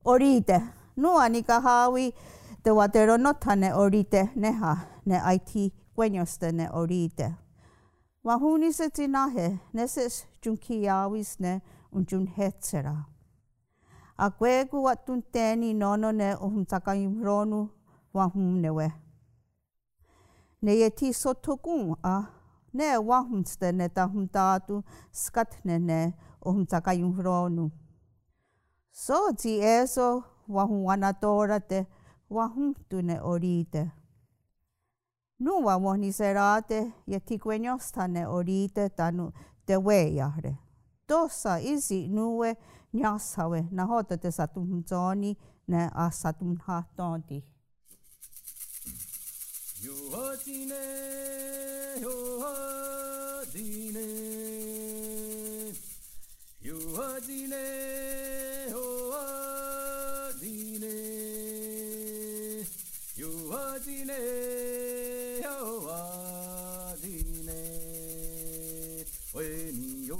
orite. Nua ni ka hawi te watero nota ne orite neha ne IT kwenyosta ne orite. Wahuni se tinahe neses junki awis ne unjun hetsera. A kwegu watun teni nono ne ohumtaka imronu wahum newe. Ne ye ti sotokun a ne wahumste ne tahumtatu skat ne ohumtaka imronu. So ti eso wahum wanatora te wahum tu ne orite. Nuwa wahni serate ye ti kwenyosta ne orite tanu te weyahre. Dosa isi nuwe nyasawe na hota te satumtoni ne a satumhatonti. Yohatine, yohatine, yohatine, yohatine, yohatine, yohatine, when you.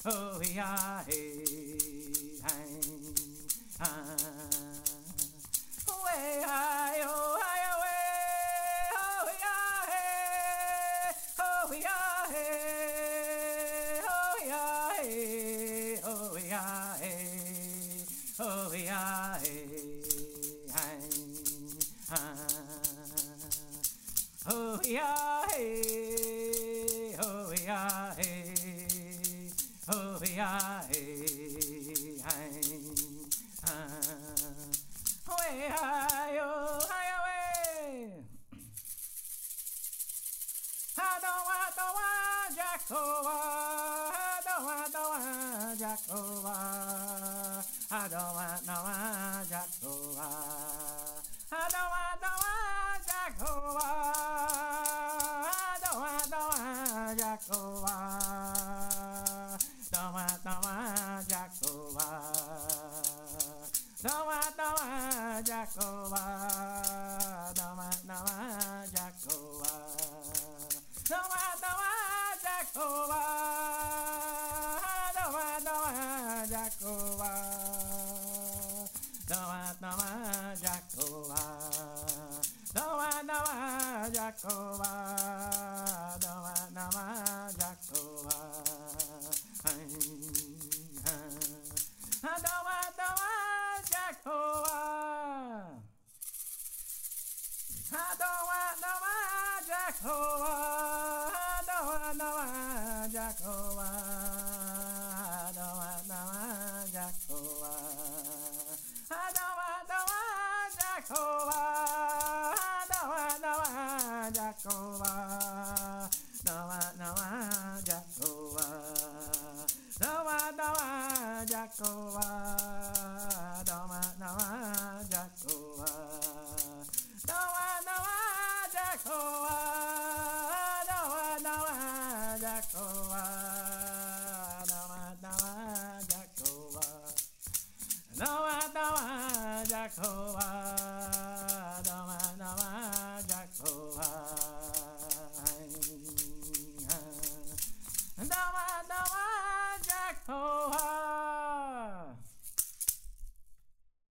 oh yeah, hey, way, hi, oh, hi, away, oh yeah, hey, oh yeah, hey, oh yeah, hey, oh yeah, hey, oh yeah, hey, oh yeah, hey, oh yeah, hey, oh yeah, way, hi, oh, hi, away. I don't want Jackowa. I don't want Jackowa. I don't want no Jackowa. I don't want no Jackowa. I don't want no Jackowa. Don't want no Jackowa. Don't want no Jackowa. Don't want no Jackowa. Don't want no Jackowa. Don't want no Jackowa. Don't want no Jackowa. Don't want no Jackowa. Don't want no Jackowa. I don't want no Jackowa. I don't want no Jackowa. I don't want no Jackowa. I don't want no Jackowa. I don't want no Jackowa. I don't want no Jackowa. Don't want no Jackowa. Don't want no Jackowa. Don't want no Jackowa. Don't want no Jackowa. Don't want no Jackowa. Don't want no Jackowa. Don't want no Jackowa.